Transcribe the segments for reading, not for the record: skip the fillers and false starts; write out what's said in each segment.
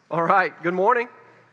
All right, good morning.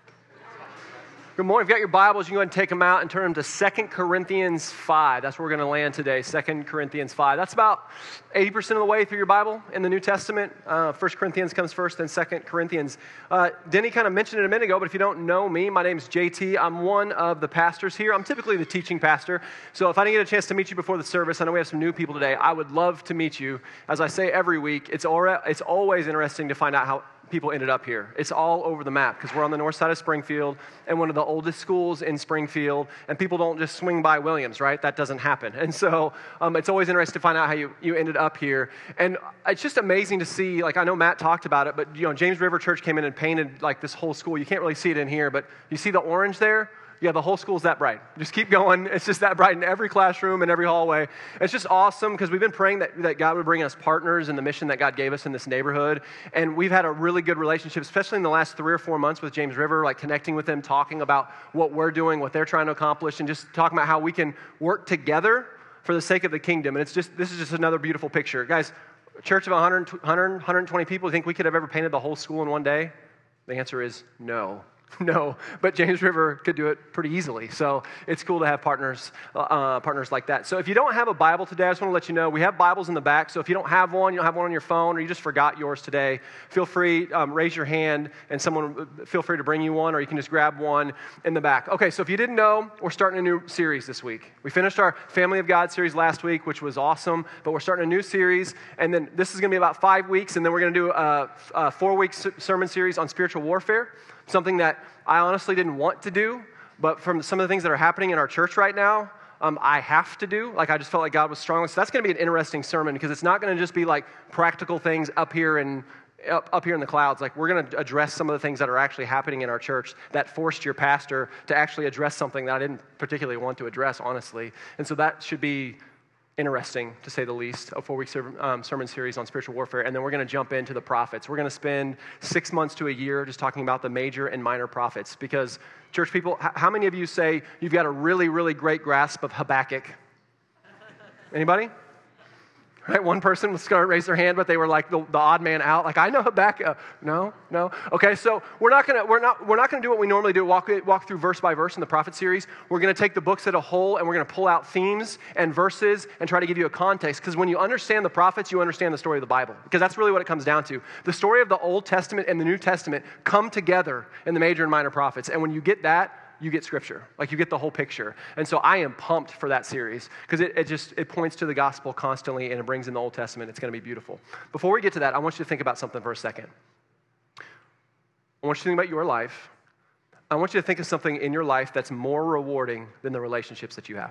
Good morning. If you've got your Bibles, you can go ahead and take them out and turn them to 2 Corinthians 5. That's where we're going to land today, 2 Corinthians 5. That's about 80% of the way through your Bible in the New Testament. 1 Corinthians comes first, then 2 Corinthians. Denny kind of mentioned it a minute ago, but if you don't know me, my name's JT. I'm one of the pastors here. I'm typically the teaching pastor. So if I didn't get a chance to meet you before the service, I know we have some new people today. I would love to meet you. As I say every week, it's always interesting to find out how people ended up here. It's all over the map because we're on the north side of Springfield and one of the oldest schools in Springfield, and people don't just swing by Williams, right? That doesn't happen. And so it's always interesting to find out how you ended up here. And it's just amazing to see, like I know Matt talked about it, but James River Church came in and painted like this whole school. You can't really see it in here, but you see the orange there? Yeah, the whole school's that bright. Just keep going. It's just that bright in every classroom and every hallway. It's just awesome because we've been praying that God would bring us partners in the mission that God gave us in this neighborhood. And we've had a really good relationship, especially in the last 3 or 4 months with James River, like connecting with them, talking about what we're doing, what they're trying to accomplish, and just talking about how we can work together for the sake of the kingdom. And this is just another beautiful picture. Guys, a church of 120 people, you think we could have ever painted the whole school in one day? The answer is no. No, but James River could do it pretty easily. So it's cool to have partners like that. So if you don't have a Bible today, I just want to let you know, we have Bibles in the back. So if you don't have one on your phone, or you just forgot yours today, feel free, raise your hand, and feel free to bring you one, or you can just grab one in the back. Okay, so if you didn't know, we're starting a new series this week. We finished our Family of God series last week, which was awesome, but we're starting a new series, and then this is going to be about 5 weeks, and then we're going to do a 4-week sermon series on spiritual warfare. Something that I honestly didn't want to do, but from some of the things that are happening in our church right now, I have to do. Like I just felt like God was strong. So that's going to be an interesting sermon because it's not going to just be like practical things up here in the clouds. Like we're going to address some of the things that are actually happening in our church that forced your pastor to actually address something that I didn't particularly want to address, honestly. And so that should be interesting, to say the least, a 4-week sermon series on spiritual warfare, and then we're going to jump into the prophets. We're going to spend 6 months to a year just talking about the major and minor prophets, because, church people, how many of you say you've got a really, really great grasp of Habakkuk? Anybody? Right, one person was going to raise their hand, but they were like the odd man out. Like, I know Habakkuk. No. Okay, so we're not going to do what we normally do, walk through verse by verse in the prophet series. We're going to take the books as a whole, and we're going to pull out themes and verses and try to give you a context. Because when you understand the prophets, you understand the story of the Bible. Because that's really what it comes down to. The story of the Old Testament and the New Testament come together in the major and minor prophets. And when you get that, you get Scripture. Like you get the whole picture. And so I am pumped for that series because it points to the gospel constantly and it brings in the Old Testament. It's going to be beautiful. Before we get to that, I want you to think about something for a second. I want you to think about your life. I want you to think of something in your life that's more rewarding than the relationships that you have.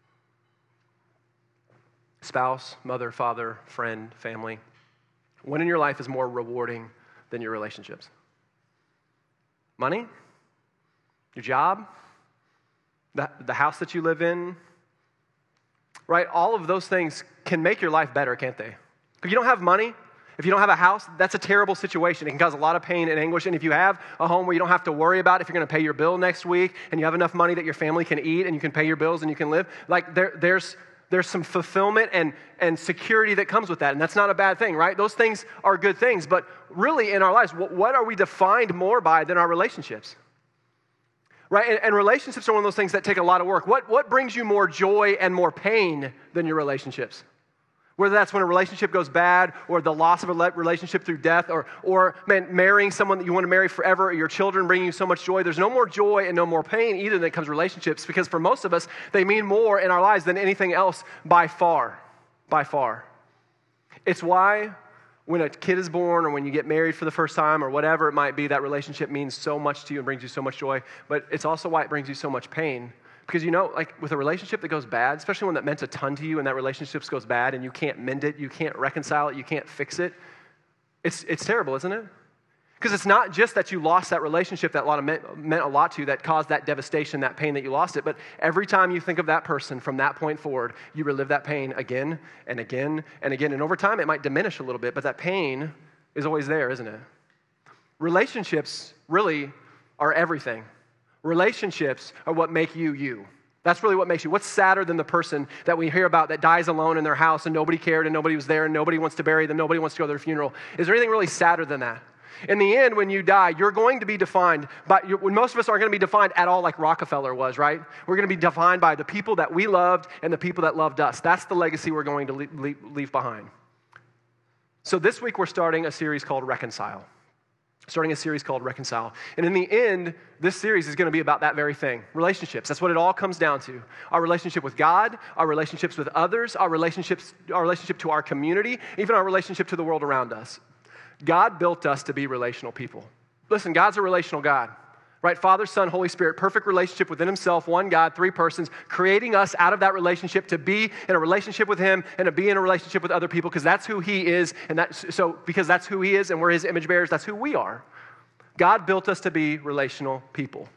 Spouse, mother, father, friend, family. What in your life is more rewarding than your relationships? Money? Your job, the house that you live in, right? All of those things can make your life better, can't they? If you don't have money, if you don't have a house, that's a terrible situation. It can cause a lot of pain and anguish. And if you have a home where you don't have to worry about if you're going to pay your bill next week and you have enough money that your family can eat and you can pay your bills and you can live, like there's some fulfillment and security that comes with that. And that's not a bad thing, right? Those things are good things. But really in our lives, what are we defined more by than our relationships? Right, and relationships are one of those things that take a lot of work. What brings you more joy and more pain than your relationships? Whether that's when a relationship goes bad, or the loss of a relationship through death, or marrying someone that you want to marry forever, or your children bringing you so much joy. There's no more joy and no more pain either that comes relationships, because for most of us, they mean more in our lives than anything else by far. By far. It's why when a kid is born or when you get married for the first time or whatever it might be, that relationship means so much to you and brings you so much joy. But it's also why it brings you so much pain. Because like with a relationship that goes bad, especially one that meant a ton to you and that relationship goes bad and you can't mend it, you can't reconcile it, you can't fix it, it's terrible, isn't it? Because it's not just that you lost that relationship that meant a lot to you that caused that devastation, that pain that you lost it, but every time you think of that person from that point forward, you relive that pain again and again and again. And over time, it might diminish a little bit, but that pain is always there, isn't it? Relationships really are everything. Relationships are what make you you. That's really what makes you. What's sadder than the person that we hear about that dies alone in their house and nobody cared and nobody was there and nobody wants to bury them, nobody wants to go to their funeral? Is there anything really sadder than that? In the end, when you die, you're going to be defined by, when most of us aren't going to be defined at all like Rockefeller was, right? We're going to be defined by the people that we loved and the people that loved us. That's the legacy we're going to leave behind. So this week, we're starting a series called Reconcile. And in the end, this series is going to be about that very thing, relationships. That's what it all comes down to. Our relationship with God, our relationships with others, our relationship to our community, even our relationship to the world around us. God built us to be relational people. Listen, God's a relational God, right? Father, Son, Holy Spirit, perfect relationship within himself, one God, three persons, creating us out of that relationship to be in a relationship with him and to be in a relationship with other people because that's who he is. And because that's who he is and we're his image bearers, that's who we are. God built us to be relational people.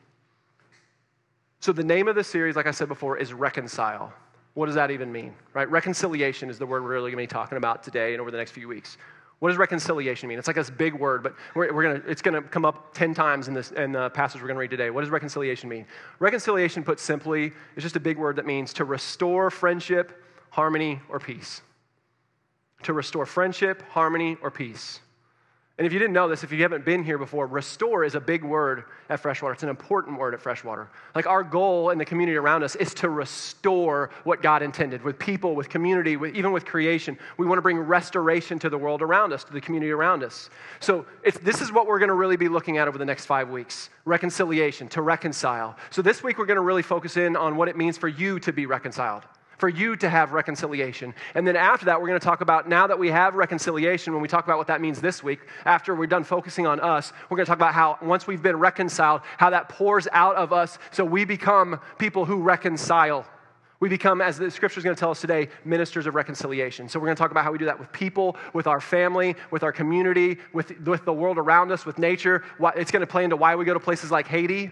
So the name of this series, like I said before, is Reconcile. What does that even mean, right? Reconciliation is the word we're really going to be talking about today and over the next few weeks. What does reconciliation mean? It's like this big word, but it's going to come up 10 times in the passage we're going to read today. What does reconciliation mean? Reconciliation, put simply, is just a big word that means to restore friendship, harmony, or peace. To restore friendship, harmony, or peace. And if you didn't know this, if you haven't been here before, restore is a big word at Freshwater. It's an important word at Freshwater. Like our goal in the community around us is to restore what God intended with people, with community, even with creation. We want to bring restoration to the world around us, to the community around us. So this is what we're going to really be looking at over the next 5 weeks. Reconciliation, to reconcile. So this week we're going to really focus in on what it means for you to be reconciled, for you to have reconciliation. And then after that, we're going to talk about, now that we have reconciliation, when we talk about what that means this week, after we're done focusing on us, we're going to talk about how, once we've been reconciled, how that pours out of us so we become people who reconcile. We become, as the scripture is going to tell us today, ministers of reconciliation. So we're going to talk about how we do that with people, with our family, with our community, with the world around us, with nature. It's going to play into why we go to places like Haiti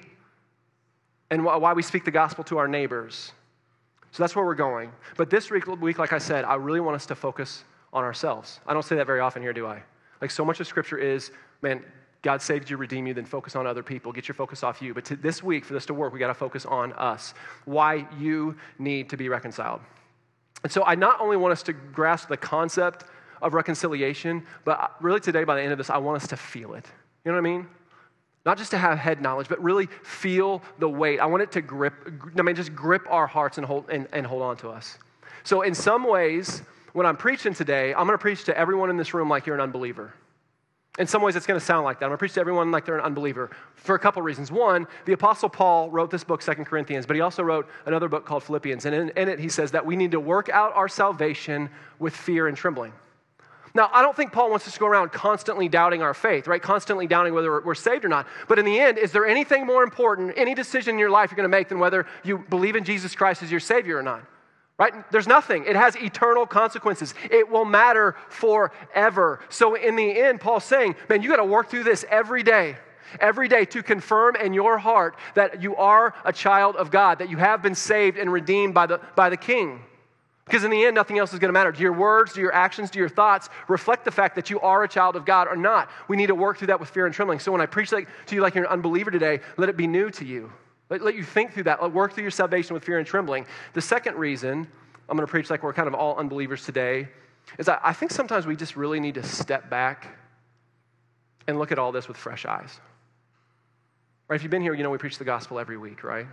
and why we speak the gospel to our neighbors. So that's where we're going. But this week, like I said, I really want us to focus on ourselves. I don't say that very often here, do I? Like so much of Scripture is, man, God saved you, redeemed you, then focus on other people. Get your focus off you. But this week, for this to work, we got to focus on us. Why you need to be reconciled. And so I not only want us to grasp the concept of reconciliation, but really today, by the end of this, I want us to feel it. You know what I mean? Not just to have head knowledge, but really feel the weight. I want it to just grip our hearts and hold on to us. So in some ways, when I'm preaching today, I'm going to preach to everyone in this room like you're an unbeliever. In some ways, it's going to sound like that. I'm going to preach to everyone like they're an unbeliever for a couple reasons. One, the Apostle Paul wrote this book, 2 Corinthians, but he also wrote another book called Philippians. And in it, he says that we need to work out our salvation with fear and trembling. Now, I don't think Paul wants us to go around constantly doubting our faith, right? Constantly doubting whether we're saved or not. But in the end, is there anything more important, any decision in your life you're going to make than whether you believe in Jesus Christ as your Savior or not? Right? There's nothing. It has eternal consequences. It will matter forever. So in the end, Paul's saying, man, you got to work through this every day to confirm in your heart that you are a child of God, that you have been saved and redeemed by the King. Because in the end, nothing else is going to matter. Do your words, do your actions, do your thoughts reflect the fact that you are a child of God or not? We need to work through that with fear and trembling. So when I preach to you like you're an unbeliever today, let it be new to you. Let you think through that. Work through your salvation with fear and trembling. The second reason I'm going to preach like we're kind of all unbelievers today is I think sometimes we just really need to step back and look at all this with fresh eyes. Right? If you've been here, you know we preach the gospel every week, right?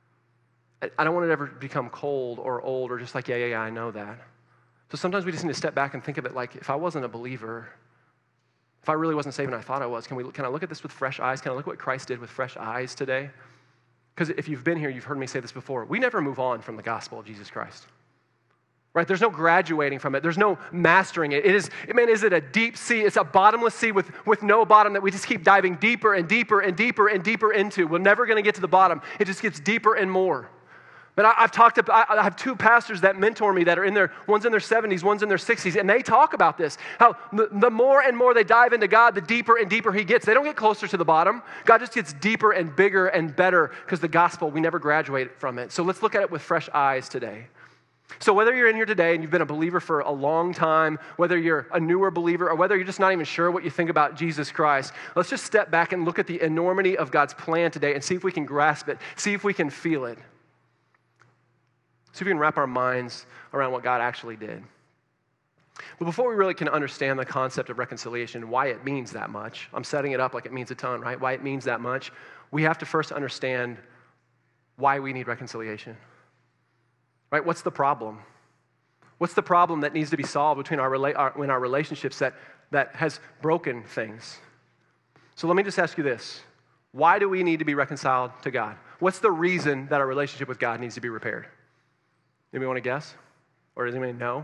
I don't want it to ever become cold or old or just like, yeah, I know that. So sometimes we just need to step back and think of it like, if I wasn't a believer, if I really wasn't saved and I thought I was, can I look at this with fresh eyes? Can I look at what Christ did with fresh eyes today? Because if you've been here, you've heard me say this before. We never move on from the gospel of Jesus Christ. Right? There's no graduating from it. There's no mastering it. Is it a deep sea? It's a bottomless sea with no bottom that we just keep diving deeper and deeper and deeper and deeper into. We're never going to get to the bottom. It just gets deeper and more. But I have two pastors that mentor me that are one's in their 70s, one's in their 60s, and they talk about this, how the more and more they dive into God, the deeper and deeper he gets. They don't get closer to the bottom. God just gets deeper and bigger and better because the gospel, we never graduate from it. So let's look at it with fresh eyes today. So whether you're in here today and you've been a believer for a long time, whether you're a newer believer, or whether you're just not even sure what you think about Jesus Christ, let's just step back and look at the enormity of God's plan today and see if we can grasp it, see if we can feel it. See if we can wrap our minds around what God actually did. But before we really can understand the concept of reconciliation, why it means that much, I'm setting it up like it means a ton, right? Why it means that much, we have to first understand why we need reconciliation, right? What's the problem? What's the problem that needs to be solved between our relationships that has broken things? So let me just ask you this. Why do we need to be reconciled to God? What's the reason that our relationship with God needs to be repaired? Anybody want to guess? Or does anybody know?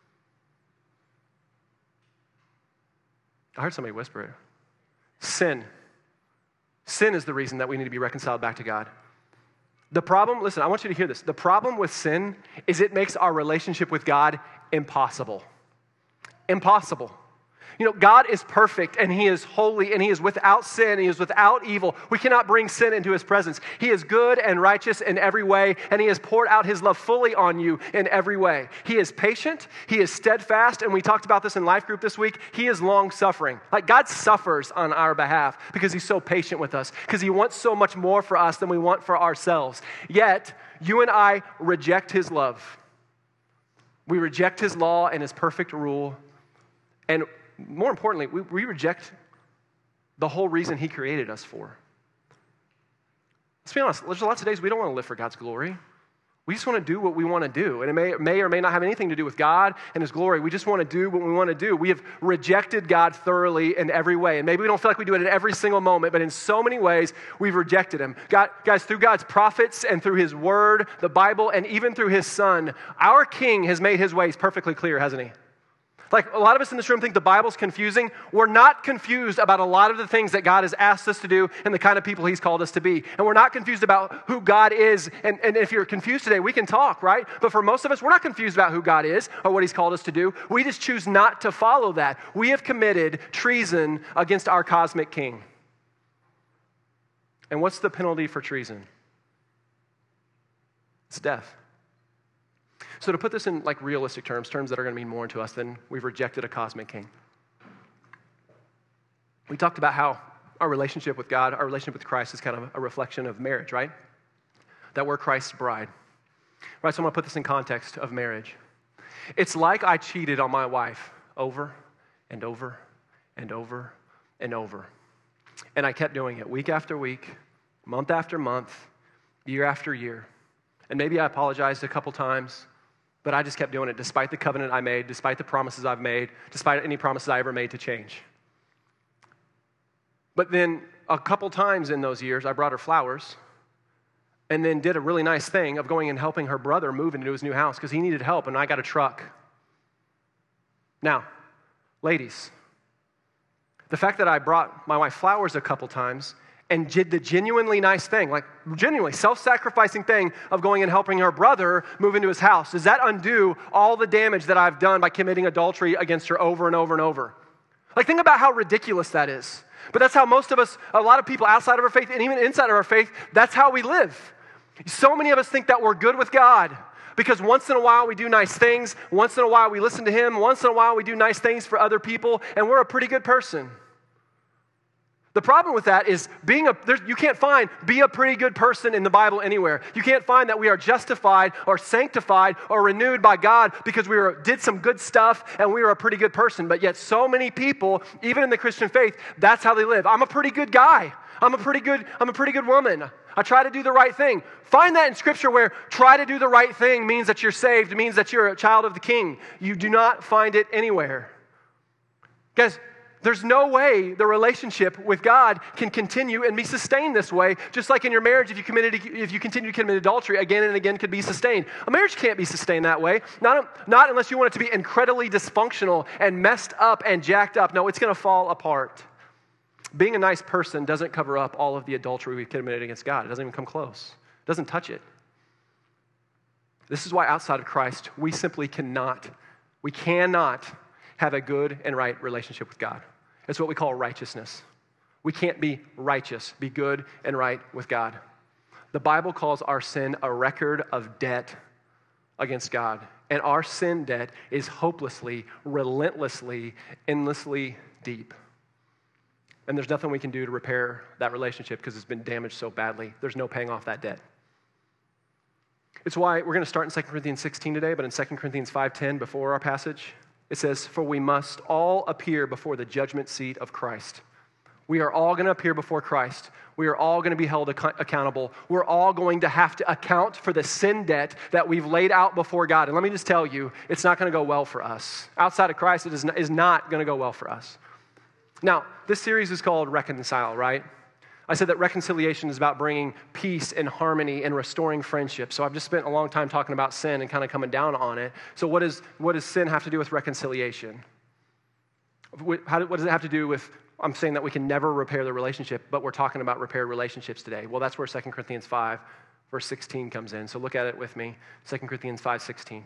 I heard somebody whisper it. Sin. Sin is the reason that we need to be reconciled back to God. The problem, listen, I want you to hear this. The problem with sin is it makes our relationship with God impossible. Impossible. You know, God is perfect and He is holy and He is without sin, He is without evil. We cannot bring sin into His presence. He is good and righteous in every way, and He has poured out His love fully on you in every way. He is patient, He is steadfast, and we talked about this in Life Group this week. He is long-suffering. Like, God suffers on our behalf because He's so patient with us, because He wants so much more for us than we want for ourselves. Yet, you and I reject His love. We reject His law and His perfect rule, and more importantly, we reject the whole reason He created us for. Let's be honest, there's lots of days we don't want to live for God's glory. We just want to do what we want to do. And it may or may not have anything to do with God and His glory. We just want to do what we want to do. We have rejected God thoroughly in every way. And maybe we don't feel like we do it at every single moment, but in so many ways, we've rejected Him. Guys, through God's prophets and through His Word, the Bible, and even through His Son, our King has made His ways perfectly clear, hasn't He? Like, a lot of us in this room think the Bible's confusing. We're not confused about a lot of the things that God has asked us to do and the kind of people He's called us to be. And we're not confused about who God is. And if you're confused today, we can talk, right? But for most of us, we're not confused about who God is or what He's called us to do. We just choose not to follow that. We have committed treason against our cosmic King. And what's the penalty for treason? It's death. So to put this in like realistic terms that are going to mean more to us than we've rejected a cosmic king. We talked about how our relationship with God, our relationship with Christ is kind of a reflection of marriage, right? That we're Christ's bride. Right, so I'm going to put this in context of marriage. It's like I cheated on my wife over and over and over and over. And I kept doing it week after week, month after month, year after year. And maybe I apologized a couple times, but I just kept doing it despite the covenant I made, despite the promises I've made, despite any promises I ever made to change. But then a couple times in those years, I brought her flowers and then did a really nice thing of going and helping her brother move into his new house because he needed help and I got a truck. Now, ladies, the fact that I brought my wife flowers a couple times and did the genuinely nice thing, like genuinely self-sacrificing thing of going and helping her brother move into his house, does that undo all the damage that I've done by committing adultery against her over and over and over? Like, think about how ridiculous that is. But that's how most of us, a lot of people outside of our faith and even inside of our faith, that's how we live. So many of us think that we're good with God because once in a while we do nice things, once in a while we listen to Him, once in a while we do nice things for other people, and we're a pretty good person. The problem with that is you can't find be a pretty good person in the Bible anywhere. You can't find that we are justified or sanctified or renewed by God because we did some good stuff and we were a pretty good person. But yet so many people, even in the Christian faith, that's how they live. I'm a pretty good guy. I'm a pretty good woman. I try to do the right thing. Find that in Scripture where try to do the right thing means that you're saved, means that you're a child of the King. You do not find it anywhere. Guys, there's no way the relationship with God can continue and be sustained this way, just like in your marriage, if you continue to commit adultery again and again could be sustained. A marriage can't be sustained that way, not unless you want it to be incredibly dysfunctional and messed up and jacked up. No, it's going to fall apart. Being a nice person doesn't cover up all of the adultery we've committed against God. It doesn't even come close. It doesn't touch it. This is why outside of Christ, we cannot have a good and right relationship with God. It's what we call righteousness. We can't be righteous, be good and right with God. The Bible calls our sin a record of debt against God. And our sin debt is hopelessly, relentlessly, endlessly deep. And there's nothing we can do to repair that relationship because it's been damaged so badly. There's no paying off that debt. It's why we're going to start in 2 Corinthians 16 today, but in 2 Corinthians 5:10, before our passage, It says, for we must all appear before the judgment seat of Christ. We are all going to appear before Christ. We are all going to be held accountable. We're all going to have to account for the sin debt that we've laid out before God. And let me just tell you, it's not going to go well for us. Outside of Christ, it is not going to go well for us. Now, this series is called Reconcile, right? I said that reconciliation is about bringing peace and harmony and restoring friendship. So I've just spent a long time talking about sin and kind of coming down on it. So what does sin have to do with reconciliation? What does it have to do with, I'm saying that we can never repair the relationship, but we're talking about repaired relationships today. Well, that's where 2 Corinthians 5, verse 16 comes in. So look at it with me, 2 Corinthians 5:16.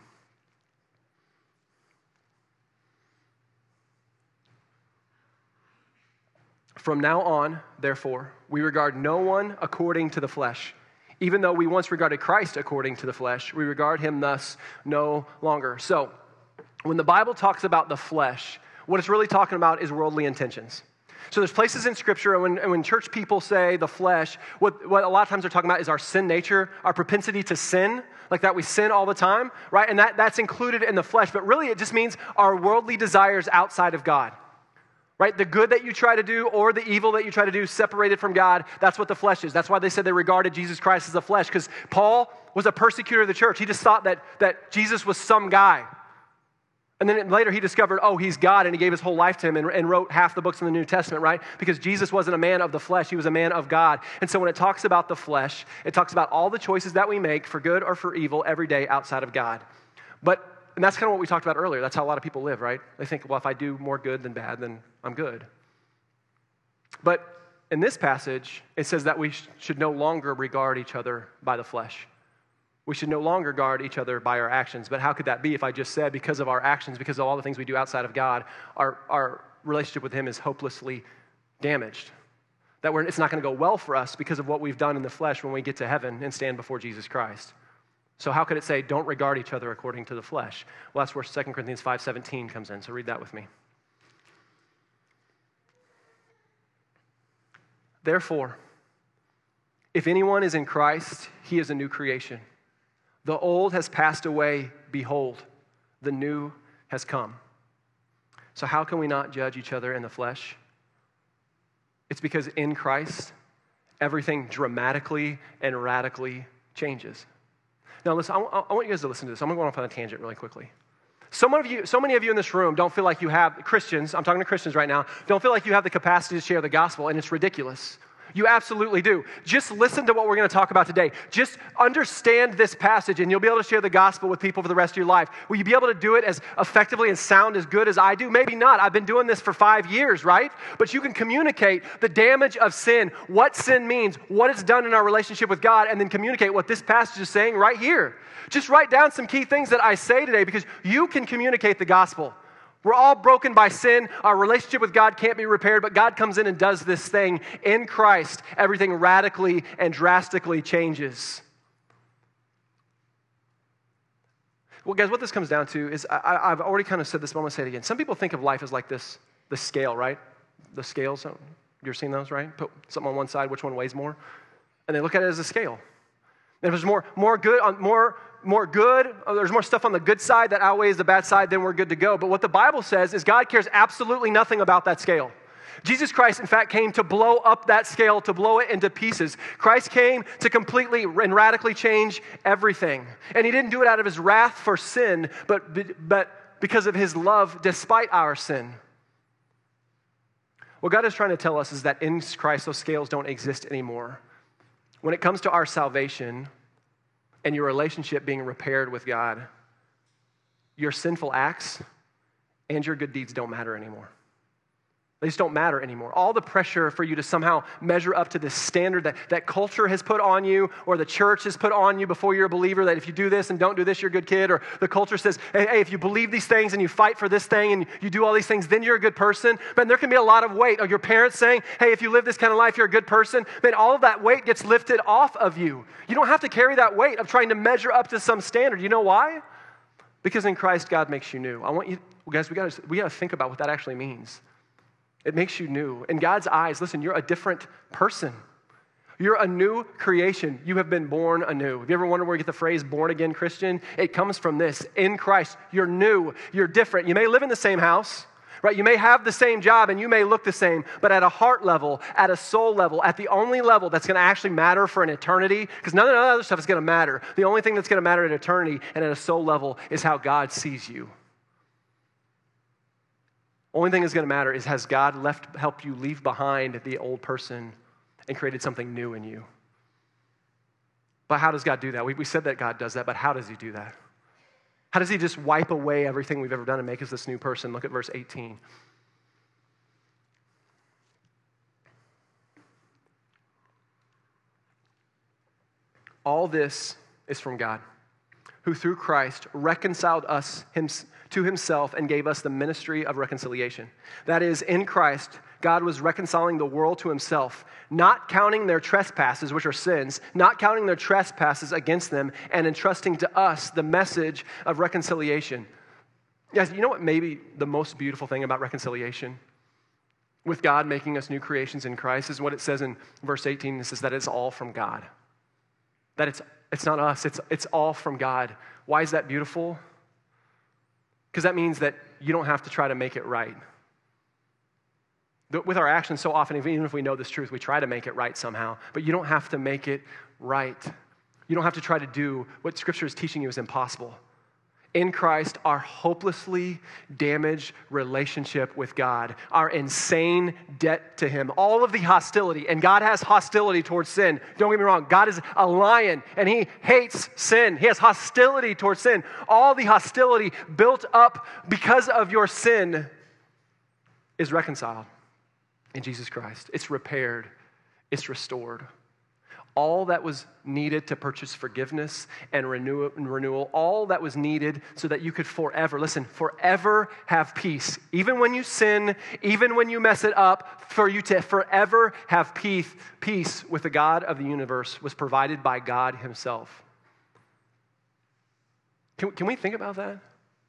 From now on, therefore, we regard no one according to the flesh. Even though we once regarded Christ according to the flesh, we regard him thus no longer. So, when the Bible talks about the flesh, what it's really talking about is worldly intentions. So there's places in Scripture, and when church people say the flesh, what a lot of times they're talking about is our sin nature, our propensity to sin, like that we sin all the time, right? And that's included in the flesh, but really it just means our worldly desires outside of God. Right? The good that you try to do or the evil that you try to do separated from God, that's what the flesh is. That's why they said they regarded Jesus Christ as the flesh, because Paul was a persecutor of the church. He just thought that Jesus was some guy. And then later he discovered, oh, he's God, and he gave his whole life to him and wrote half the books in the New Testament, right? Because Jesus wasn't a man of the flesh, he was a man of God. And so when it talks about the flesh, it talks about all the choices that we make for good or for evil every day outside of God. And that's kind of what we talked about earlier. That's how a lot of people live, right? They think, well, if I do more good than bad, then I'm good. But in this passage, it says that we should no longer regard each other by the flesh. We should no longer guard each other by our actions. But how could that be if I just said because of our actions, because of all the things we do outside of God, our relationship with him is hopelessly damaged? That it's not going to go well for us because of what we've done in the flesh when we get to heaven and stand before Jesus Christ. So how could it say, don't regard each other according to the flesh? Well, that's where 2 Corinthians 5:17 comes in, so read that with me. Therefore, if anyone is in Christ, he is a new creation. The old has passed away, behold, the new has come. So how can we not judge each other in the flesh? It's because in Christ, everything dramatically and radically changes. Now listen, I want you guys to listen to this. I'm going to go off on a tangent really quickly. So many of you in this room don't feel like you have, Christians, I'm talking to Christians right now, don't feel like you have the capacity to share the gospel, and it's ridiculous. You absolutely do. Just listen to what we're going to talk about today. Just understand this passage, and you'll be able to share the gospel with people for the rest of your life. Will you be able to do it as effectively and sound as good as I do? Maybe not. I've been doing this for 5 years, right? But you can communicate the damage of sin, what sin means, what it's done in our relationship with God, and then communicate what this passage is saying right here. Just write down some key things that I say today, because you can communicate the gospel. We're all broken by sin. Our relationship with God can't be repaired, but God comes in and does this thing. In Christ, everything radically and drastically changes. Well, guys, what this comes down to is, I've already kind of said this, but I'm going to say it again. Some people think of life as like this, the scale, right? The scales, you ever seen those, right? Put something on one side, which one weighs more? And they look at it as a scale. And if there's more good, there's more stuff on the good side that outweighs the bad side, then we're good to go. But what the Bible says is God cares absolutely nothing about that scale. Jesus Christ, in fact, came to blow up that scale, to blow it into pieces. Christ came to completely and radically change everything. And he didn't do it out of his wrath for sin, but because of his love despite our sin. What God is trying to tell us is that in Christ, those scales don't exist anymore. When it comes to our salvation and your relationship being repaired with God, your sinful acts and your good deeds don't matter anymore. They just don't matter anymore. All the pressure for you to somehow measure up to this standard that culture has put on you, or the church has put on you before you're a believer, that if you do this and don't do this, you're a good kid, or the culture says, hey, if you believe these things and you fight for this thing and you do all these things, then you're a good person. But there can be a lot of weight. Or your parents saying, hey, if you live this kind of life, you're a good person. Then all of that weight gets lifted off of you. You don't have to carry that weight of trying to measure up to some standard. You know why? Because in Christ, God makes you new. I want you, guys, we got to think about what that actually means. It makes you new. In God's eyes, listen, you're a different person. You're a new creation. You have been born anew. Have you ever wondered where you get the phrase born again Christian? It comes from this. In Christ, you're new. You're different. You may live in the same house, right? You may have the same job and you may look the same, but at a heart level, at a soul level, at the only level that's going to actually matter for an eternity, because none of the other stuff is going to matter. The only thing that's going to matter at eternity and at a soul level is how God sees you. Only thing that's going to matter is has God helped you leave behind the old person and created something new in you. But how does God do that? We said that God does that, but how does he do that? How does he just wipe away everything we've ever done and make us this new person? Look at verse 18. All this is from God, who through Christ reconciled us to himself and gave us the ministry of reconciliation. That is, in Christ, God was reconciling the world to himself, not counting their trespasses, which are sins, not counting their trespasses against them, and entrusting to us the message of reconciliation. Guys, you know what may be the most beautiful thing about reconciliation? With God making us new creations in Christ is what it says in verse 18. It says that it's all from God. That it's not us, it's all from God. Why is that beautiful? Because that means that you don't have to try to make it right. With our actions, so often, even if we know this truth, we try to make it right somehow. But you don't have to make it right. You don't have to try to do what Scripture is teaching you is impossible. In Christ, our hopelessly damaged relationship with God, our insane debt to him, all of the hostility, and God has hostility towards sin. Don't get me wrong, God is a lion, and he hates sin. He has hostility towards sin. All the hostility built up because of your sin is reconciled in Jesus Christ. It's repaired. It's restored. All that was needed to purchase forgiveness and renewal, all that was needed so that you could forever have peace. Even when you sin, even when you mess it up, for you to forever have peace with the God of the universe was provided by God himself. Can we think about that?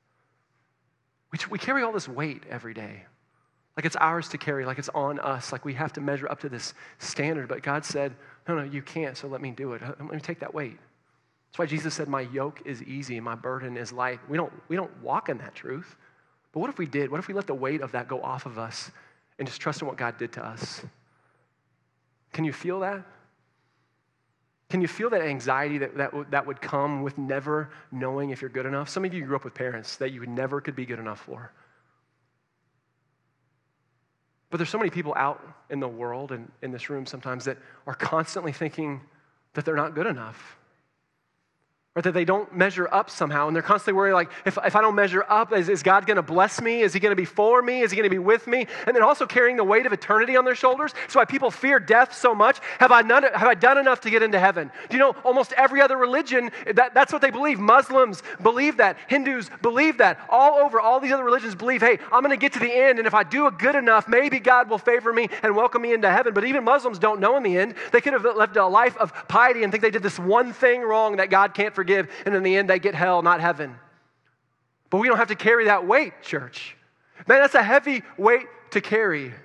We carry all this weight every day. Like it's ours to carry, like it's on us, like we have to measure up to this standard. But God said, no, you can't, so let me do it. Let me take that weight. That's why Jesus said, my yoke is easy and my burden is light. We don't walk in that truth. But what if we did? What if we let the weight of that go off of us and just trust in what God did to us? Can you feel that? Can you feel that anxiety that would come with never knowing if you're good enough? Some of you grew up with parents that you never could be good enough for. But there's so many people out in the world and in this room sometimes that are constantly thinking that they're not good enough. Or that they don't measure up somehow. And they're constantly worried, like, if I don't measure up, is God going to bless me? Is he going to be for me? Is he going to be with me? And then also carrying the weight of eternity on their shoulders. That's why people fear death so much. Have I done enough to get into heaven? Do you know, almost every other religion, that's what they believe. Muslims believe that. Hindus believe that. All these other religions believe, hey, I'm going to get to the end, and if I do it good enough, maybe God will favor me and welcome me into heaven. But even Muslims don't know in the end. They could have lived a life of piety and think they did this one thing wrong that God can't forgive. And in the end, they get hell, not heaven. But we don't have to carry that weight, church. Man, that's a heavy weight to carry.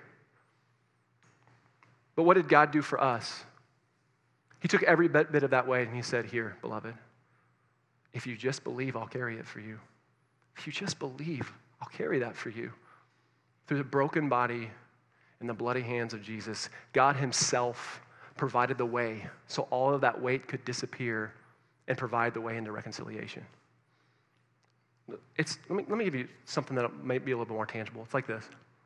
But what did God do for us? He took every bit of that weight and he said, here, beloved, if you just believe, I'll carry it for you. If you just believe, I'll carry that for you. Through the broken body and the bloody hands of Jesus, God himself provided the way so all of that weight could disappear and provide the way into reconciliation. Let me give you something that might be a little bit more tangible. It's like this.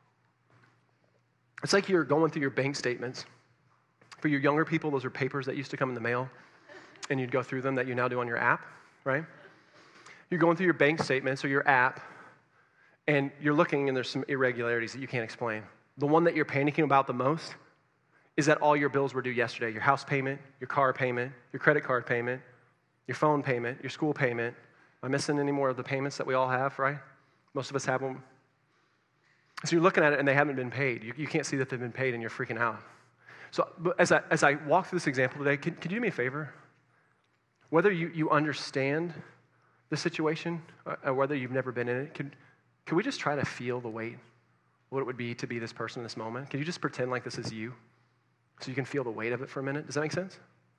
It's like you're going through your bank statements. For your younger people, those are papers that used to come in the mail, and you'd go through them that you now do on your app, right? You're going through your bank statements or your app, and you're looking, and there's some irregularities that you can't explain. The one that you're panicking about the most is that all your bills were due yesterday. Your house payment, your car payment, your credit card payment, your phone payment, your school payment. Am I missing any more of the payments that we all have, right? Most of us have them. So you're looking at it and they haven't been paid. You can't see that they've been paid and you're freaking out. So as I walk through this example today, could you do me a favor? Whether you understand the situation or whether you've never been in it, could we just try to feel the weight, what it would be to be this person in this moment? Could you just pretend like this is you? so you can feel the weight of it for a minute. Does that make sense?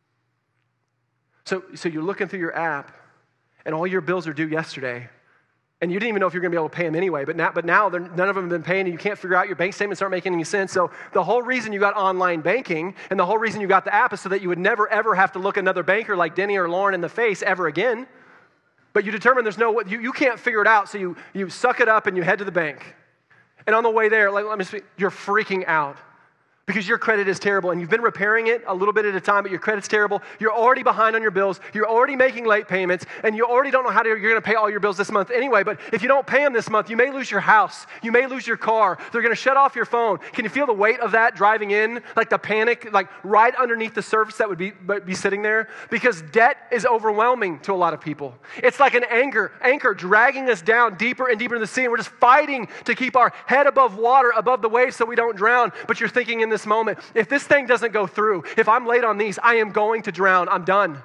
So you're looking through your app, and all your bills are due yesterday, and you didn't even know if you're going to be able to pay them anyway, but now none of them have been paying, and you can't figure out, your bank statements aren't making any sense. So the whole reason you got online banking and the whole reason you got the app is so that you would never, ever have to look another banker like Denny or Lauren in the face ever again. But you determine you can't figure it out, so you suck it up and you head to the bank. And on the way there, you're freaking out because your credit is terrible, and you've been repairing it a little bit at a time, but your credit's terrible. You're already behind on your bills. You're already making late payments, and you already don't know you're going to pay all your bills this month anyway. But if you don't pay them this month, you may lose your house. You may lose your car. They're going to shut off your phone. Can you feel the weight of that driving in? Like the panic, like right underneath the surface that would be sitting there? Because debt is overwhelming to a lot of people. It's like an anchor dragging us down deeper and deeper in the sea, and we're just fighting to keep our head above water, above the waves so we don't drown. But you're thinking in this moment, if this thing doesn't go through, if I'm late on these, I am going to drown. I'm done.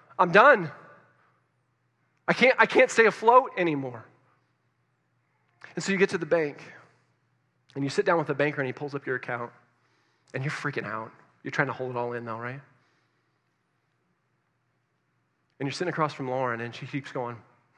I can't stay afloat anymore. And so you get to the bank, and you sit down with the banker, and he pulls up your account, and you're freaking out. You're trying to hold it all in though, right? And you're sitting across from Lauren, and she keeps going,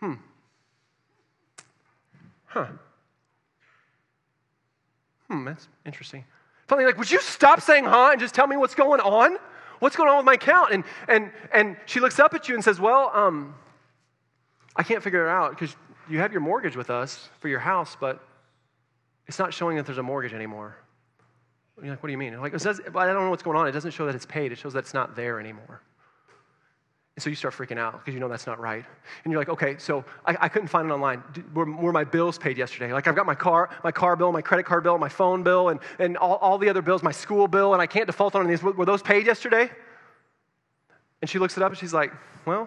that's interesting. Finally, like, would you stop saying huh and just tell me what's going on? What's going on with my account? And she looks up at you and says, well, I can't figure it out because you have your mortgage with us for your house, but it's not showing that there's a mortgage anymore. And you're like, what do you mean? You're like, it says, I don't know what's going on. It doesn't show that it's paid. It shows that it's not there anymore. And so you start freaking out because you know that's not right. And you're like, okay, so I couldn't find it online. Were my bills paid yesterday? Like I've got my car bill, my credit card bill, my phone bill, and all the other bills, my school bill, and I can't default on any of these. Were those paid yesterday? And she looks it up and she's like, well,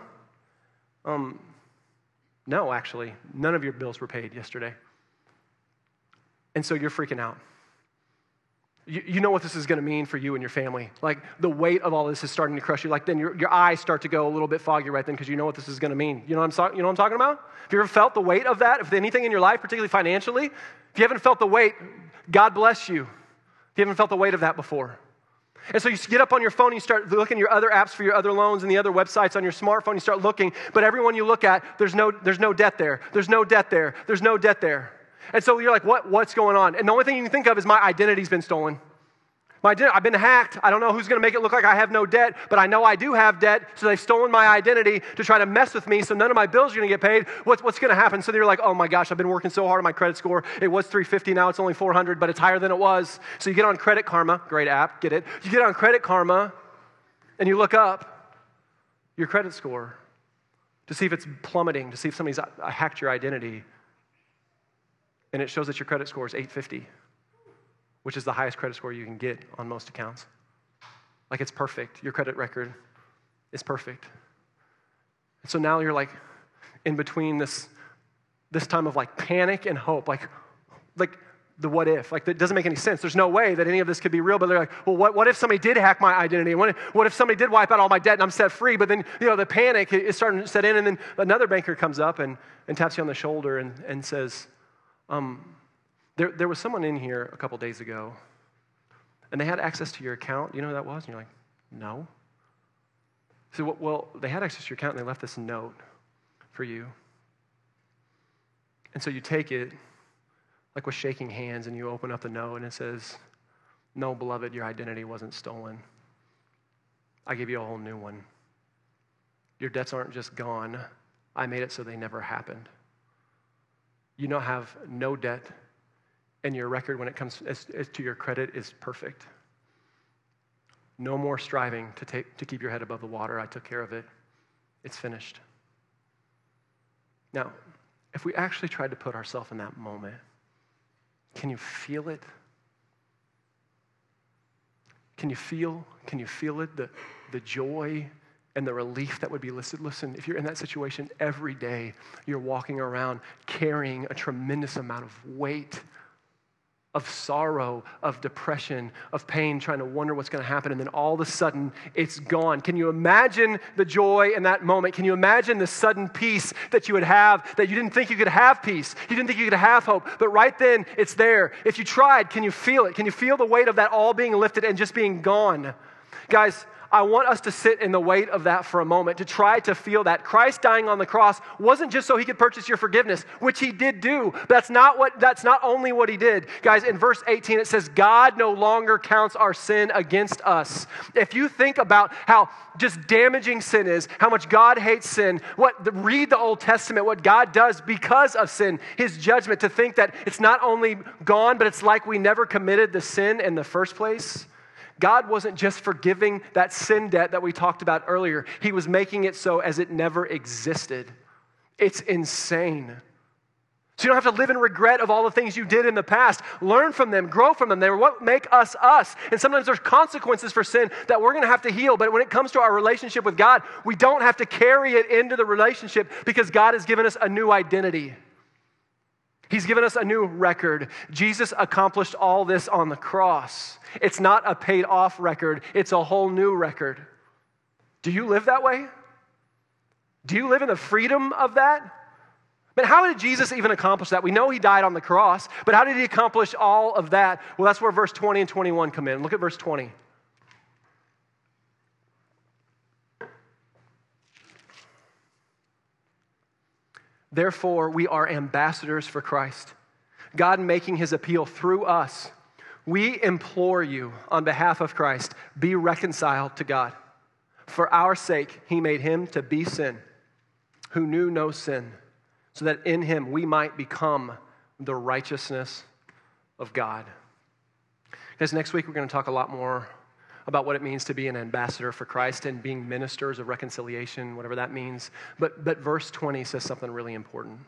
no, actually, none of your bills were paid yesterday. And so you're freaking out. You know what this is going to mean for you and your family. Like the weight of all this is starting to crush you. Like then your eyes start to go a little bit foggy right then because you know what this is going to mean. You know what I'm talking about? Have you ever felt the weight of that? If anything in your life, particularly financially, if you haven't felt the weight, God bless you. If you haven't felt the weight of that before. And so you get up on your phone and you start looking at your other apps for your other loans and the other websites on your smartphone. You start looking, but everyone you look at, there's no debt there. There's no debt there. There's no debt there. And so you're like, what's going on? And the only thing you can think of is my identity's been stolen. I've been hacked. I don't know who's going to make it look like I have no debt, but I know I do have debt, so they've stolen my identity to try to mess with me, so none of my bills are going to get paid. What's going to happen? So you're like, oh my gosh, I've been working so hard on my credit score. It was 350, now it's only 400, but it's higher than it was. So you get on Credit Karma, great app, get it? You get on Credit Karma, and you look up your credit score to see if it's plummeting, to see if somebody's hacked your identity, and it shows that your credit score is 850. Which is the highest credit score you can get on most accounts. Like it's perfect. Your credit record is perfect. And so now you're like in between this time of like panic and hope, like the what if. Like that doesn't make any sense. There's no way that any of this could be real, but they're like, well, what if somebody did hack my identity? What if somebody did wipe out all my debt and I'm set free? But then, the panic is starting to set in, and then another banker comes up and taps you on the shoulder and says, There was someone in here a couple days ago, and they had access to your account. You know who that was? And you're like, no. So, well, they had access to your account, and they left this note for you. And so you take it, like with shaking hands, and you open up the note, and it says, no, beloved, your identity wasn't stolen. I gave you a whole new one. Your debts aren't just gone. I made it so they never happened. You now have no debt, and your record when it comes as to your credit is perfect. No more striving to keep your head above the water. I took care of it. It's finished. Now, if we actually tried to put ourselves in that moment, can you feel it? Can you feel it? The joy and the relief that would be listed. Listen, if you're in that situation every day, you're walking around carrying a tremendous amount of weight of sorrow, of depression, of pain, trying to wonder what's going to happen, and then all of a sudden, it's gone. Can you imagine the joy in that moment? Can you imagine the sudden peace that you would have, that you didn't think you could have peace? You didn't think you could have hope, but right then, it's there. If you tried, can you feel it? Can you feel the weight of that all being lifted and just being gone? Guys, I want us to sit in the weight of that for a moment, to try to feel that. Christ dying on the cross wasn't just so he could purchase your forgiveness, which he did do. That's not only what he did. Guys, in verse 18 it says, God no longer counts our sin against us. If you think about how just damaging sin is, how much God hates sin, read the Old Testament, what God does because of sin, his judgment, to think that it's not only gone, but it's like we never committed the sin in the first place. God wasn't just forgiving that sin debt that we talked about earlier. He was making it so as it never existed. It's insane. So you don't have to live in regret of all the things you did in the past. Learn from them, grow from them. They're what make us us. And sometimes there's consequences for sin that we're going to have to heal. But when it comes to our relationship with God, we don't have to carry it into the relationship because God has given us a new identity. He's given us a new record. Jesus accomplished all this on the cross. It's not a paid off record. It's a whole new record. Do you live that way? Do you live in the freedom of that? But how did Jesus even accomplish that? We know he died on the cross, but how did he accomplish all of that? Well, that's where verse 20 and 21 come in. Look at verse 20. Therefore, we are ambassadors for Christ, God making his appeal through us. We implore you on behalf of Christ, be reconciled to God. For our sake, he made him to be sin, who knew no sin, so that in him we might become the righteousness of God. Guys, next week we're going to talk a lot more about what it means to be an ambassador for Christ and being ministers of reconciliation, whatever that means. But verse 20 says something really important.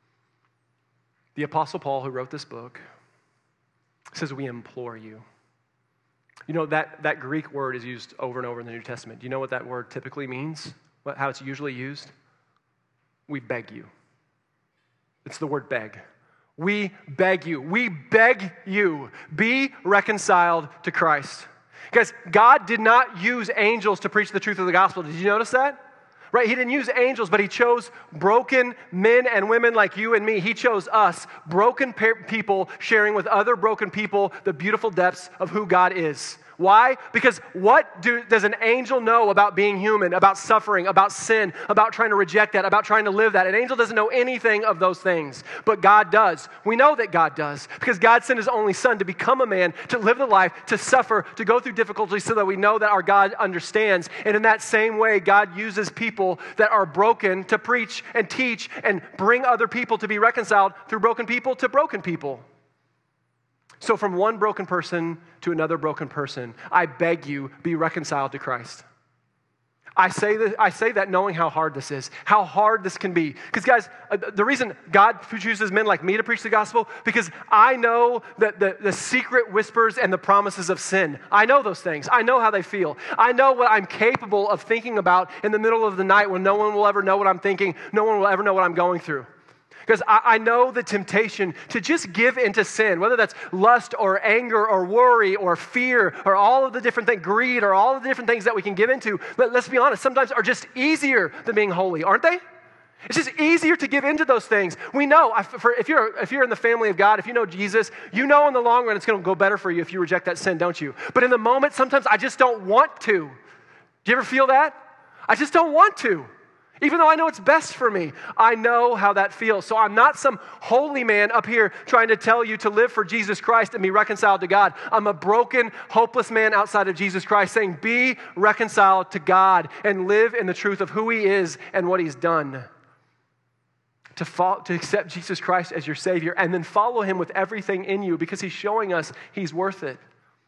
The Apostle Paul, who wrote this book, says, we implore you. You know, that Greek word is used over and over in the New Testament. Do you know what that word typically means? How it's usually used? We beg you. It's the word beg. We beg you. We beg you. Be reconciled to Christ. Guys, God did not use angels to preach the truth of the gospel. Did you notice that? Right? He didn't use angels, but he chose broken men and women like you and me. He chose us, broken people, sharing with other broken people the beautiful depths of who God is. Why? Because what does an angel know about being human, about suffering, about sin, about trying to reject that, about trying to live that? An angel doesn't know anything of those things, but God does. We know that God does because God sent his only son to become a man, to live the life, to suffer, to go through difficulties so that we know that our God understands. And in that same way, God uses people that are broken to preach and teach and bring other people to be reconciled through broken people to broken people. So from one broken person to another broken person, I beg you, be reconciled to Christ. I say that knowing how hard this is, how hard this can be. Because guys, the reason God chooses men like me to preach the gospel, because I know that the secret whispers and the promises of sin. I know those things. I know how they feel. I know what I'm capable of thinking about in the middle of the night when no one will ever know what I'm thinking. No one will ever know what I'm going through. Because I know the temptation to just give into sin, whether that's lust or anger or worry or fear or all of the different things, greed or all of the different things that we can give into. But let's be honest, sometimes are just easier than being holy, aren't they? It's just easier to give into those things. We know, if you're in the family of God, if you know Jesus, you know in the long run it's going to go better for you if you reject that sin, don't you? But in the moment, sometimes I just don't want to. Do you ever feel that? I just don't want to. Even though I know it's best for me, I know how that feels. So I'm not some holy man up here trying to tell you to live for Jesus Christ and be reconciled to God. I'm a broken, hopeless man outside of Jesus Christ saying, be reconciled to God and live in the truth of who he is and what he's done. To accept Jesus Christ as your Savior and then follow him with everything in you because he's showing us he's worth it.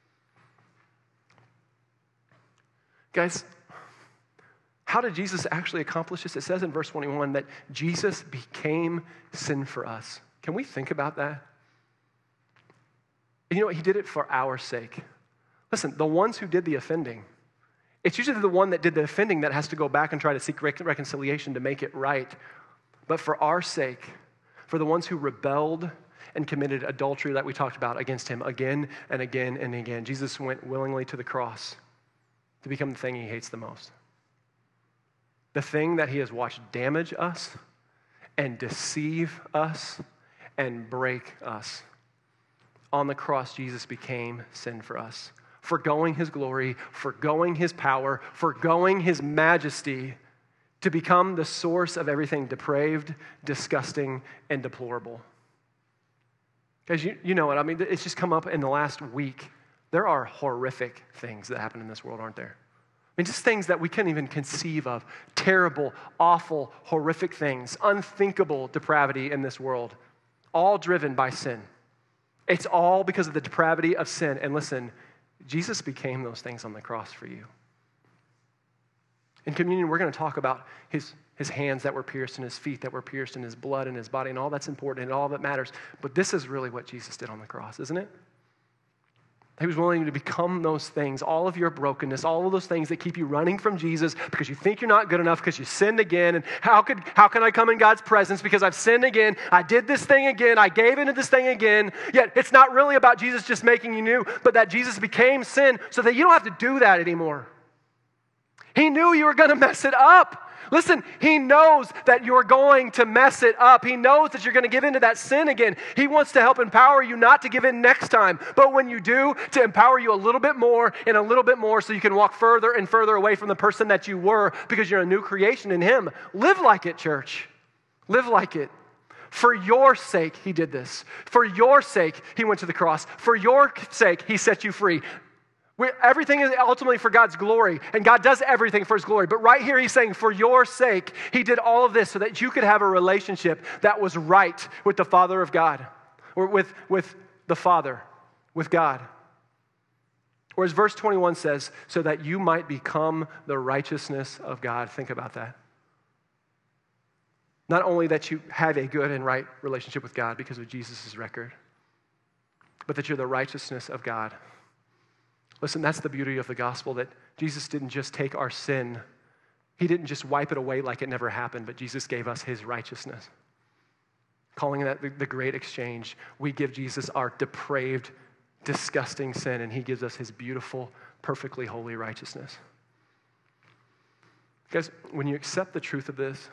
Guys, how did Jesus actually accomplish this? It says in verse 21 that Jesus became sin for us. Can we think about that? And you know what? He did it for our sake. Listen, the ones who did the offending, it's usually the one that did the offending that has to go back and try to seek reconciliation to make it right. But for our sake, for the ones who rebelled and committed adultery that we talked about against him again and again and again. Jesus went willingly to the cross to become the thing he hates the most. The thing that he has watched damage us and deceive us and break us. On the cross, Jesus became sin for us, forgoing his glory, forgoing his power, forgoing his majesty, to become the source of everything depraved, disgusting, and deplorable. Guys, you know what? I mean, it's just come up in the last week. There are horrific things that happen in this world, aren't there? I mean, just things that we can't even conceive of. Terrible, awful, horrific things. Unthinkable depravity in this world. All driven by sin. It's all because of the depravity of sin. And listen, Jesus became those things on the cross for you. In communion, we're going to talk about his hands that were pierced and his feet that were pierced and his blood and his body, and all that's important and all that matters. But this is really what Jesus did on the cross, isn't it? He was willing to become those things, all of your brokenness, all of those things that keep you running from Jesus because you think you're not good enough because you sinned again. And how can I come in God's presence because I've sinned again? I did this thing again. I gave into this thing again. Yet it's not really about Jesus just making you new, but that Jesus became sin so that you don't have to do that anymore. He knew you were going to mess it up. Listen, he knows that you're going to mess it up. He knows that you're going to give into that sin again. He wants to help empower you not to give in next time. But when you do, to empower you a little bit more and a little bit more so you can walk further and further away from the person that you were because you're a new creation in him. Live like it, church. Live like it. For your sake, he did this. For your sake, he went to the cross. For your sake, he set you free. Everything is ultimately for God's glory, and God does everything for his glory. But right here, he's saying, for your sake, he did all of this so that you could have a relationship that was right with the Father of God, or with the Father, with God. Or as verse 21 says, so that you might become the righteousness of God. Think about that. Not only that you have a good and right relationship with God because of Jesus' record, but that you're the righteousness of God. Listen, that's the beauty of the gospel, that Jesus didn't just take our sin. He didn't just wipe it away like it never happened, but Jesus gave us his righteousness. Calling that the great exchange. We give Jesus our depraved, disgusting sin, and he gives us his beautiful, perfectly holy righteousness. Guys, when you accept the truth of this,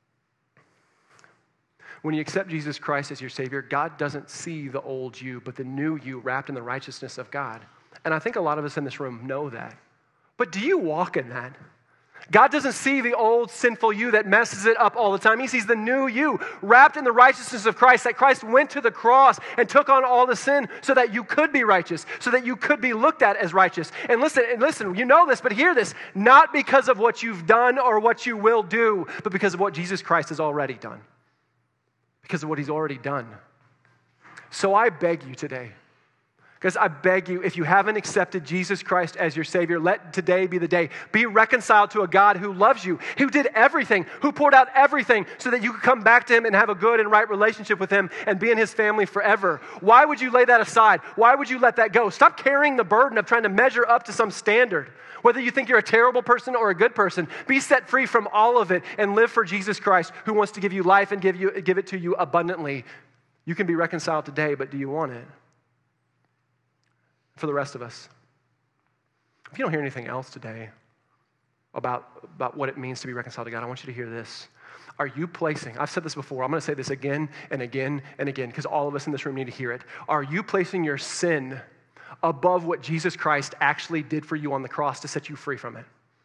when you accept Jesus Christ as your Savior, God doesn't see the old you, but the new you wrapped in the righteousness of God. And I think a lot of us in this room know that. But do you walk in that? God doesn't see the old sinful you that messes it up all the time. He sees the new you wrapped in the righteousness of Christ, that Christ went to the cross and took on all the sin so that you could be righteous, so that you could be looked at as righteous. And listen, you know this, but hear this, not because of what you've done or what you will do, but because of what Jesus Christ has already done. Because of what he's already done. So I beg you today, because I beg you, if you haven't accepted Jesus Christ as your Savior, let today be the day. Be reconciled to a God who loves you, who did everything, who poured out everything so that you could come back to him and have a good and right relationship with him and be in his family forever. Why would you lay that aside? Why would you let that go? Stop carrying the burden of trying to measure up to some standard. Whether you think you're a terrible person or a good person, be set free from all of it and live for Jesus Christ, who wants to give you life and give it to you abundantly. You can be reconciled today, but do you want it? For the rest of us, if you don't hear anything else today about what it means to be reconciled to God, I want you to hear this. Are you placing, I've said this before, I'm going to say this again and again and again, because all of us in this room need to hear it. Are you placing your sin above what Jesus Christ actually did for you on the cross to set you free from it?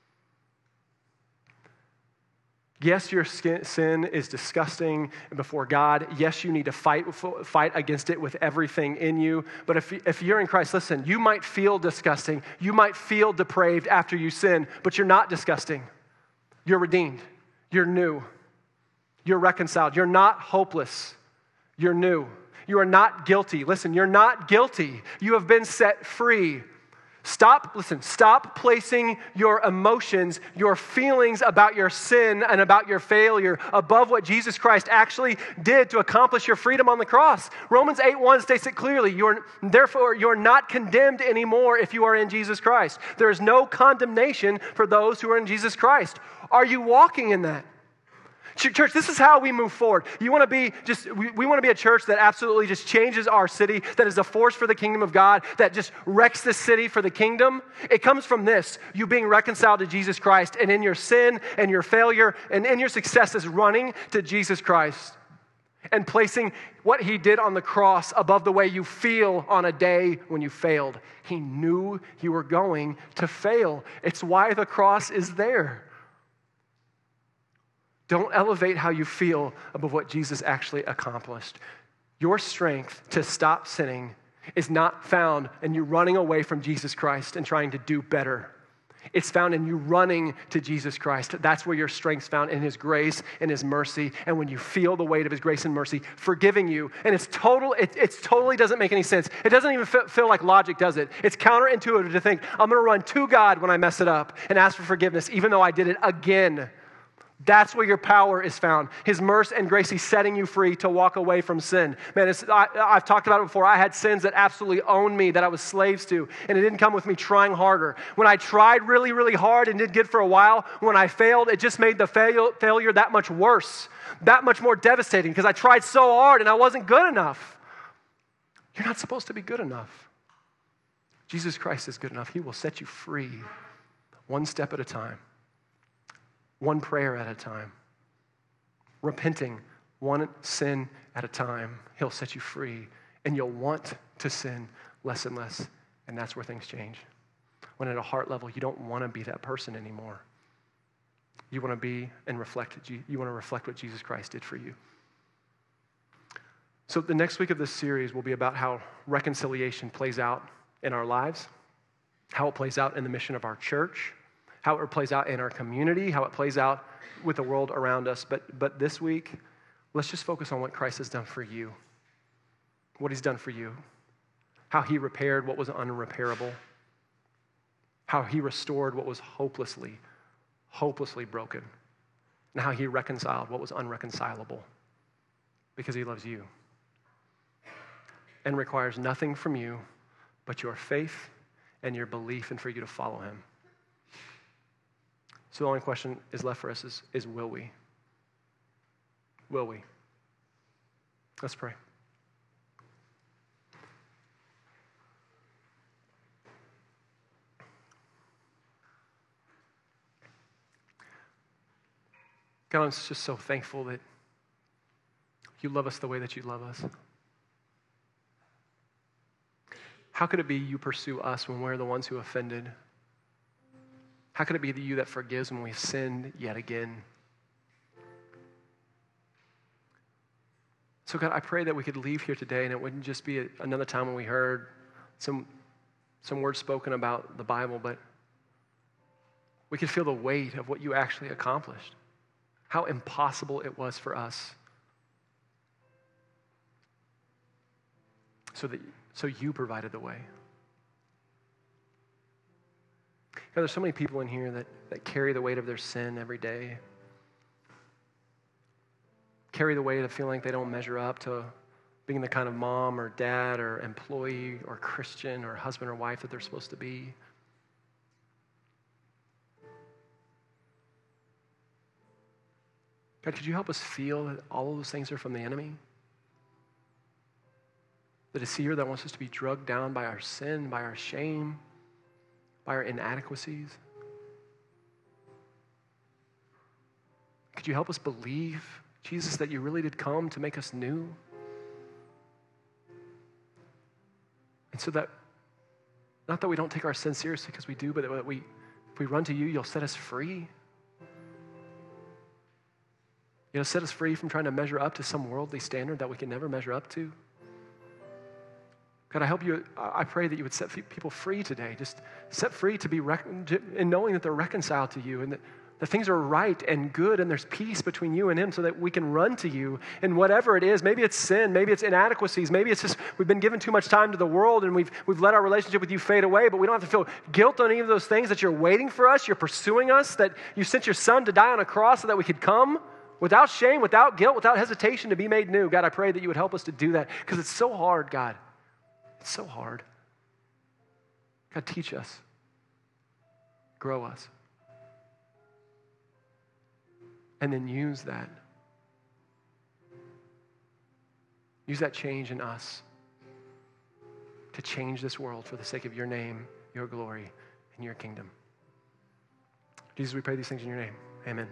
Yes, your sin is disgusting before God. Yes, you need to fight against it with everything in you. But if you're in Christ, listen, you might feel disgusting. You might feel depraved after you sin, but you're not disgusting. You're redeemed. You're new. You're reconciled. You're not hopeless. You're new. You are not guilty. Listen, you're not guilty. You have been set free. Stop placing your emotions, your feelings about your sin and about your failure above what Jesus Christ actually did to accomplish your freedom on the cross. Romans 8:1 states it clearly. Therefore, you're not condemned anymore if you are in Jesus Christ. There is no condemnation for those who are in Jesus Christ. Are you walking in that? Church, this is how we move forward. You want to be we want to be a church that absolutely just changes our city, that is a force for the kingdom of God, that just wrecks this city for the kingdom. It comes from this, you being reconciled to Jesus Christ, and in your sin and your failure and in your success is running to Jesus Christ and placing what he did on the cross above the way you feel on a day when you failed. He knew you were going to fail. It's why the cross is there. Don't elevate how you feel above what Jesus actually accomplished. Your strength to stop sinning is not found in you running away from Jesus Christ and trying to do better. It's found in you running to Jesus Christ. That's where your strength's found, in his grace and his mercy. And when you feel the weight of his grace and mercy forgiving you, and it totally doesn't make any sense. It doesn't even feel like logic, does it? It's counterintuitive to think, I'm going to run to God when I mess it up and ask for forgiveness, even though I did it again. That's where your power is found. His mercy and grace, he's setting you free to walk away from sin. Man, I've talked about it before. I had sins that absolutely owned me, that I was slaves to, and it didn't come with me trying harder. When I tried really, really hard and did good for a while, when I failed, it just made the failure that much worse, that much more devastating, because I tried so hard and I wasn't good enough. You're not supposed to be good enough. Jesus Christ is good enough. He will set you free one step at a time. One prayer at a time. Repenting one sin at a time. He'll set you free. And you'll want to sin less and less. And that's where things change. When at a heart level, you don't want to be that person anymore. You want to be and reflect. You want to reflect what Jesus Christ did for you. So the next week of this series will be about how reconciliation plays out in our lives, how it plays out in the mission of our church, how it plays out in our community, how it plays out with the world around us. But this week, let's just focus on what Christ has done for you, what he's done for you, how he repaired what was unrepairable, how he restored what was hopelessly broken, and how he reconciled what was unreconcilable, because he loves you and requires nothing from you but your faith and your belief and for you to follow him. So the only question is left for us is will we? Will we? Let's pray. God, I'm just so thankful that you love us the way that you love us. How could it be you pursue us when we're the ones who offended? How could it be that you that forgives when we've sinned yet again? So God, I pray that we could leave here today and it wouldn't just be another time when we heard some words spoken about the Bible, but we could feel the weight of what you actually accomplished, how impossible it was for us. So you provided the way. God, there's so many people in here that carry the weight of their sin every day, carry the weight of feeling like they don't measure up to being the kind of mom or dad or employee or Christian or husband or wife that they're supposed to be. God, could you help us feel that all of those things are from the enemy? The deceiver that wants us to be drugged down by our sin, by our shame, by our inadequacies. Could you help us believe, Jesus, that you really did come to make us new? And so that, not that we don't take our sin seriously, because we do, but that if we run to you, you'll set us free. You'll set us free from trying to measure up to some worldly standard that we can never measure up to. God, I pray that you would set people free today, just set free to be in knowing that they're reconciled to you and that things are right and good and there's peace between you and him so that we can run to you in whatever it is. Maybe it's sin, maybe it's inadequacies, maybe it's just we've been given too much time to the world and we've let our relationship with you fade away, but we don't have to feel guilt on any of those things, that you're waiting for us, you're pursuing us, that you sent your son to die on a cross so that we could come without shame, without guilt, without hesitation to be made new. God, I pray that you would help us to do that because it's so hard, God. It's so hard. God, teach us. Grow us. And then use that Use that change in us to change this world for the sake of your name, your glory, and your kingdom. Jesus, we pray these things in your name. Amen.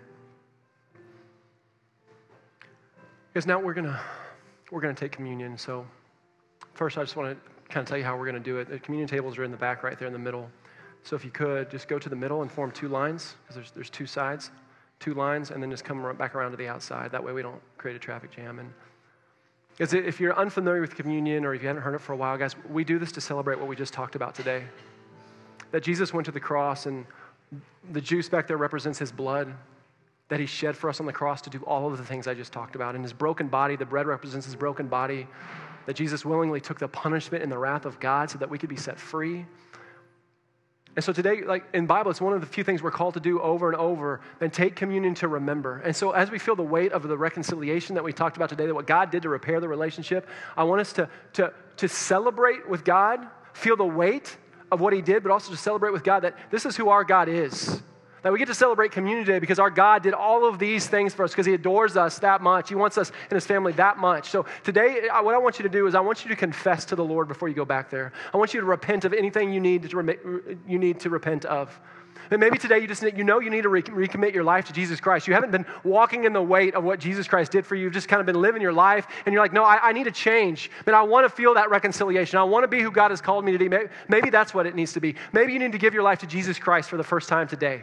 Because now we're gonna take communion. So first, I just want to kind of tell you how we're going to do it. The communion tables are in the back right there in the middle. So if you could, just go to the middle and form two lines, because there's two sides, two lines, and then just come back around to the outside. That way we don't create a traffic jam. And because if you're unfamiliar with communion or if you haven't heard it for a while, guys, we do this to celebrate what we just talked about today. That Jesus went to the cross, and the juice back there represents his blood that he shed for us on the cross to do all of the things I just talked about. And his broken body, the bread represents his broken body, that Jesus willingly took the punishment and the wrath of God so that we could be set free. And so today, like in the Bible, it's one of the few things we're called to do over and over, and take communion to remember. And so as we feel the weight of the reconciliation that we talked about today, that what God did to repair the relationship, I want us to celebrate with God, feel the weight of what he did, but also to celebrate with God that this is who our God is. That we get to celebrate communion today because our God did all of these things for us because he adores us that much. He wants us in his family that much. So today, what I want you to do is I want you to confess to the Lord before you go back there. I want you to repent of anything you need to repent of. And maybe today you need to recommit your life to Jesus Christ. You haven't been walking in the weight of what Jesus Christ did for you. You've just kind of been living your life, and you're like, no, I need to change. Man, I want to feel that reconciliation. I want to be who God has called me to be. Maybe that's what it needs to be. Maybe you need to give your life to Jesus Christ for the first time today.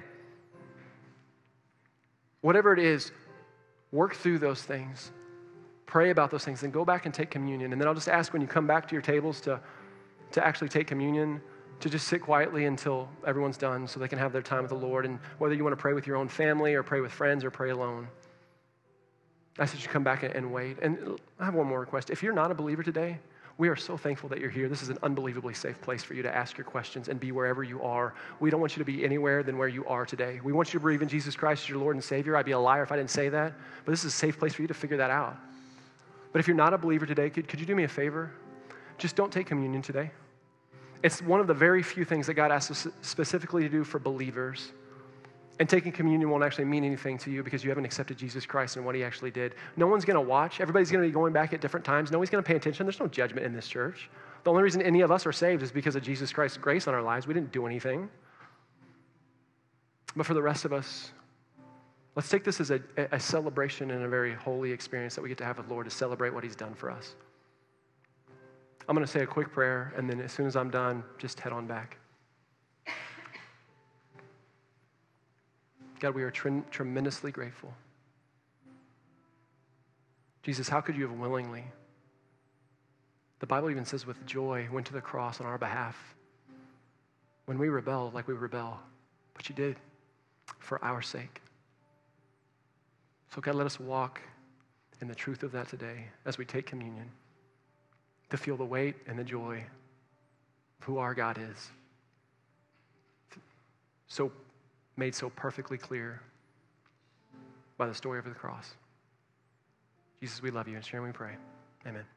Whatever it is, work through those things. Pray about those things, then go back and take communion. And then I'll just ask when you come back to your tables to actually take communion, to just sit quietly until everyone's done so they can have their time with the Lord. And whether you want to pray with your own family or pray with friends or pray alone, I ask that you come back and wait. And I have one more request. If you're not a believer today, we are so thankful that you're here. This is an unbelievably safe place for you to ask your questions and be wherever you are. We don't want you to be anywhere than where you are today. We want you to believe in Jesus Christ as your Lord and Savior. I'd be a liar if I didn't say that. But this is a safe place for you to figure that out. But if you're not a believer today, could you do me a favor? Just don't take communion today. It's one of the very few things that God asks us specifically to do for believers. And taking communion won't actually mean anything to you because you haven't accepted Jesus Christ and what he actually did. No one's going to watch. Everybody's going to be going back at different times. Nobody's going to pay attention. There's no judgment in this church. The only reason any of us are saved is because of Jesus Christ's grace on our lives. We didn't do anything. But for the rest of us, let's take this as a celebration and a very holy experience that we get to have with the Lord to celebrate what he's done for us. I'm going to say a quick prayer, and then as soon as I'm done, just head on back. God, we are tremendously grateful. Jesus, how could you have willingly, the Bible even says with joy, went to the cross on our behalf when we rebelled like we rebel, but you did for our sake. So God, let us walk in the truth of that today as we take communion, to feel the weight and the joy of who our God is. So made so perfectly clear by the story of the cross. Jesus, we love you. In sharing we pray. Amen.